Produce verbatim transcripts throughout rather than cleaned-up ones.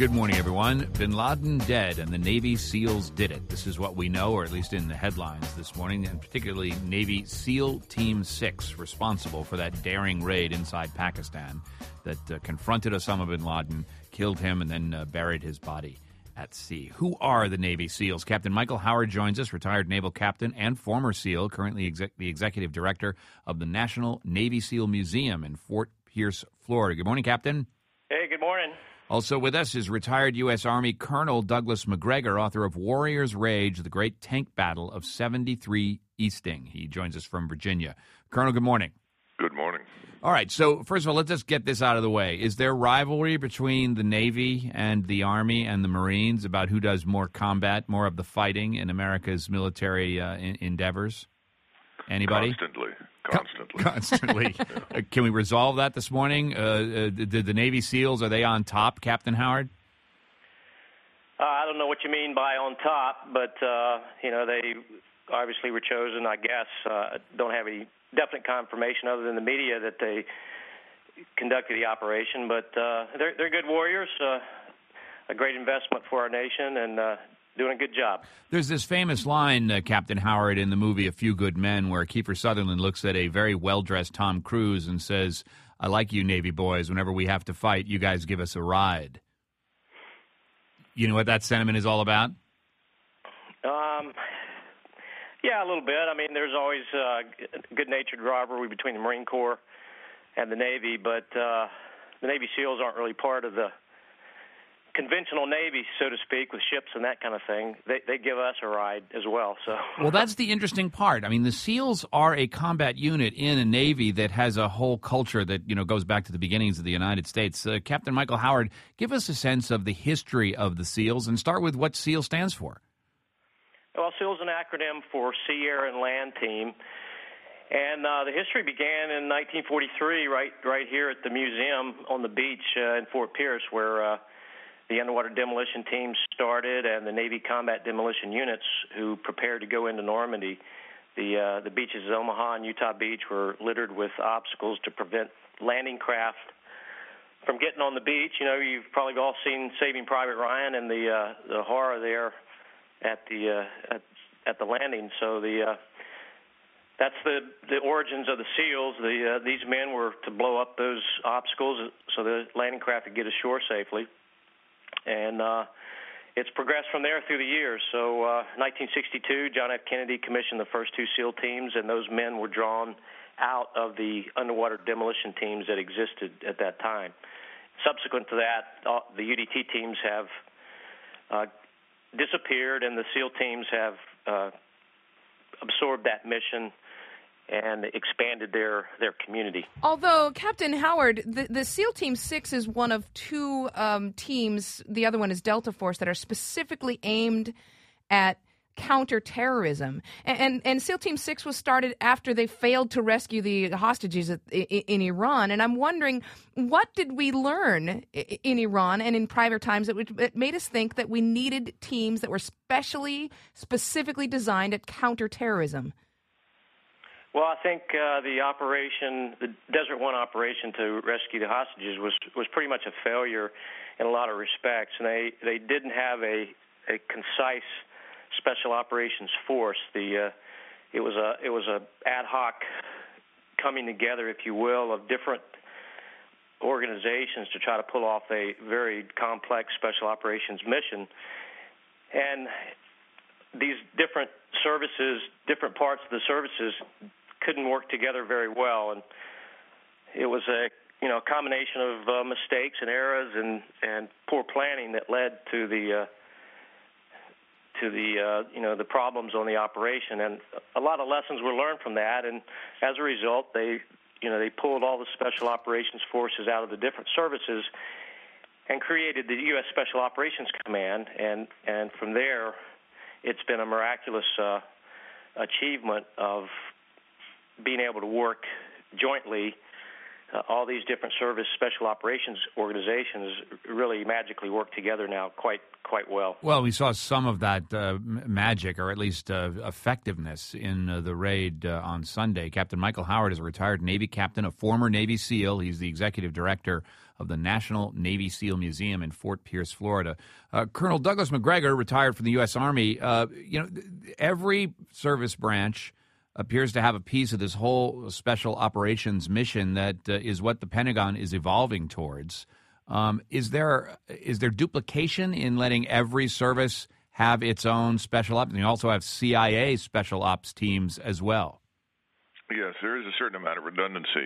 Good morning, everyone. Bin Laden dead, and the Navy SEALs did it. This is what we know, or at least in the headlines this morning, and particularly Navy SEAL Team six, responsible for that daring raid inside Pakistan that uh, confronted Osama bin Laden, killed him, and then uh, buried his body at sea. Who are the Navy SEALs? Captain Michael Howard joins us, retired naval captain and former SEAL, currently exec- the executive director of the National Navy SEAL Museum in Fort Pierce, Florida. Good morning, Captain. Hey, good morning. Also with us is retired U S. Army Colonel Douglas Macgregor, author of Warrior's Rage, the Great Tank Battle of seventy-three Easting. He joins us from Virginia. Colonel, good morning. Good morning. All right, so first of all, let's just get this out of the way. Is there rivalry between the Navy and the Army and the Marines about who does more combat, more of the fighting in America's military uh, in- endeavors? Anybody? Constantly. Constantly. Constantly. uh, can we resolve that this morning? Uh, uh, did the Navy SEALs, are they on top, Captain Howard? Uh, I don't know what you mean by on top, but, uh, you know, they obviously were chosen, I guess. Uh, don't have any definite confirmation other than the media that they conducted the operation. But uh, they're, they're good warriors, uh, a great investment for our nation, and uh, doing a good job. There's this famous line, uh, Captain Howard, in the movie A Few Good Men, where Kiefer Sutherland looks at a very well-dressed Tom Cruise and says, I like you, Navy boys. Whenever we have to fight, you guys give us a ride. You know what that sentiment is all about? Um, yeah, a little bit. I mean, there's always uh, good-natured rivalry between the Marine Corps and the Navy, but uh, the Navy SEALs aren't really part of the conventional Navy, so to speak, with ships and that kind of thing. They they give us a ride as well. So, well, that's the interesting part. I mean, the SEALs are a combat unit in a Navy that has a whole culture that, you know, goes back to the beginnings of the United States. Uh, Captain Michael Howard, give us a sense of the history of the SEALs and start with what SEAL stands for. Well, SEAL is an acronym for Sea, Air, and Land Team. And uh, the history began in nineteen forty-three, right right here at the museum on the beach uh, in Fort Pierce, where uh, the underwater demolition team started, and the Navy combat demolition units who prepared to go into Normandy. The uh, the beaches of Omaha and Utah Beach were littered with obstacles to prevent landing craft from getting on the beach. You know, you've probably all seen Saving Private Ryan and the uh, the horror there at the uh, at, at the landing. So the uh, that's the the origins of the SEALs. The uh, these men were to blow up those obstacles so the landing craft could get ashore safely. And uh, it's progressed from there through the years. So uh, nineteen sixty-two, John F. Kennedy commissioned the first two SEAL teams, and those men were drawn out of the underwater demolition teams that existed at that time. Subsequent to that, uh, the U D T teams have uh, disappeared, and the SEAL teams have uh, absorbed that mission and expanded their, their community. Although, Captain Howard, the, the SEAL Team six is one of two um, teams, the other one is Delta Force, that are specifically aimed at counterterrorism. And, and, and SEAL Team six was started after they failed to rescue the hostages in, in Iran. And I'm wondering, what did we learn in Iran and in prior times that, that made us think that we needed teams that were specially, specifically designed at counterterrorism? Well, I think uh, the operation, the Desert One operation to rescue the hostages was, was pretty much a failure in a lot of respects. And they, they didn't have a, a concise special operations force. The uh, it was a it was a ad hoc coming together, if you will, of different organizations to try to pull off a very complex special operations mission. And these different services, different parts of the services couldn't work together very well, and it was a you know a combination of uh, mistakes and errors and, and poor planning that led to the uh, to the uh, you know the problems on the operation, and a lot of lessons were learned from that, and as a result, they you know they pulled all the special operations forces out of the different services and created the U S Special Operations Command, and and from there, it's been a miraculous uh, achievement of being able to work jointly uh, all these different service special operations organizations really magically work together now quite quite well. Well, we saw some of that uh, magic, or at least uh, effectiveness, in uh, the raid uh, on Sunday. Captain Michael Howard is a retired Navy captain, a former Navy SEAL. He's the executive director of the National Navy SEAL Museum in Fort Pierce, Florida. Uh, Colonel Douglas Macgregor, retired from the U S Army. Uh, you know, every service branch appears to have a piece of this whole special operations mission that uh, is what the Pentagon is evolving towards. Um, is there is there duplication in letting every service have its own special ops? And you also have C I A special ops teams as well. Yes, there is a certain amount of redundancy.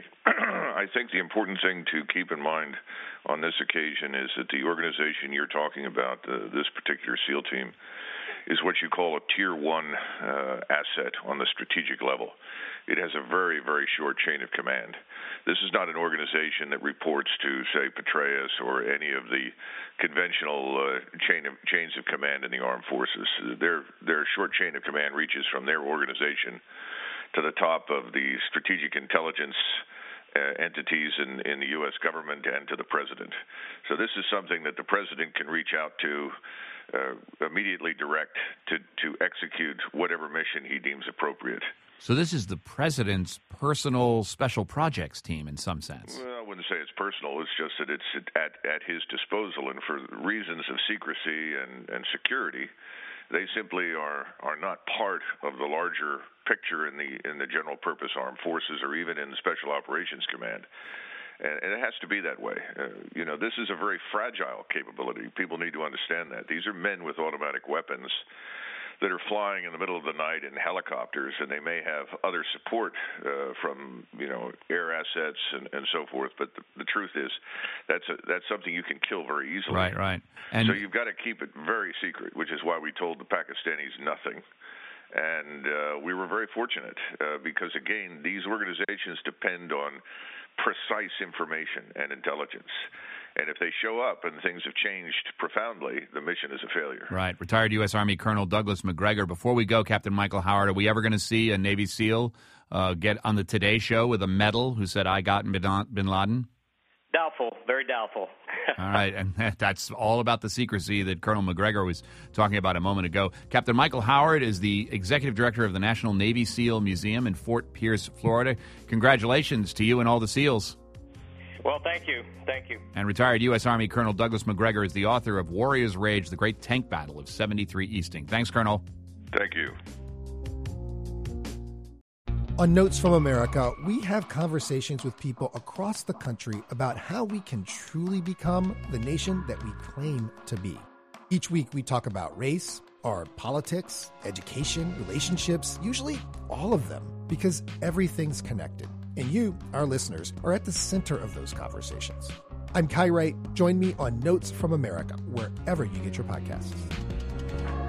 I think the important thing to keep in mind on this occasion is that the organization you're talking about, uh, this particular SEAL team, is what you call a tier one uh, asset on the strategic level. It has a very, very short chain of command. This is not an organization that reports to, say, Petraeus or any of the conventional uh, chain of, chains of command in the armed forces. Their, their short chain of command reaches from their organization to the top of the strategic intelligence uh, entities in, in the U S government and to the president. So this is something that the president can reach out to, uh, immediately direct to, to execute whatever mission he deems appropriate. So this is the president's personal special projects team in some sense. Well, I wouldn't say it's personal. It's just that it's at, at his disposal, and for reasons of secrecy and, and security, they simply are, are not part of the larger picture in the in the general purpose armed forces or even in the Special Operations Command. And, and it has to be that way. Uh, you know, this is a very fragile capability. People need to understand that. These are men with automatic weapons that are flying in the middle of the night in helicopters, and they may have other support uh, from, you know, air assets and, and so forth. But the, the truth is, that's a, that's something you can kill very easily. Right, right. And so you've got to keep it very secret, which is why we told the Pakistanis nothing. And uh, we were very fortunate uh, because, again, these organizations depend on precise information and intelligence. And if they show up and things have changed profoundly, the mission is a failure. Right. Retired U S Army Colonel Douglas Macgregor. Before we go, Captain Michael Howard, are we ever going to see a Navy SEAL uh, get on the Today Show with a medal who said, "I got bin Laden"? Doubtful. Very doubtful. All right. And that's all about the secrecy that Colonel Macgregor was talking about a moment ago. Captain Michael Howard is the executive director of the National Navy SEAL Museum in Fort Pierce, Florida. Congratulations to you and all the SEALs. Well, thank you. Thank you. And retired U S Army Colonel Douglas Macgregor is the author of Warrior's Rage, the Great Tank Battle of seventy-three Easting. Thanks, Colonel. Thank you. On Notes from America, we have conversations with people across the country about how we can truly become the nation that we claim to be. Each week, we talk about race, our politics, education, relationships, usually all of them, because everything's connected. And you, our listeners, are at the center of those conversations. I'm Kai Wright. Join me on Notes from America, wherever you get your podcasts.